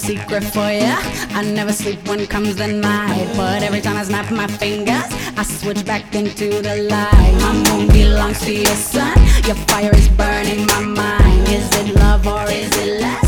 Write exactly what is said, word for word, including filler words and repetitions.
secret for ya. I never sleep when comes the night, but every time I snap my fingers, I switch back into the light. My moon belongs to your sun. Your fire is burning my mind. Is it love or is it lust?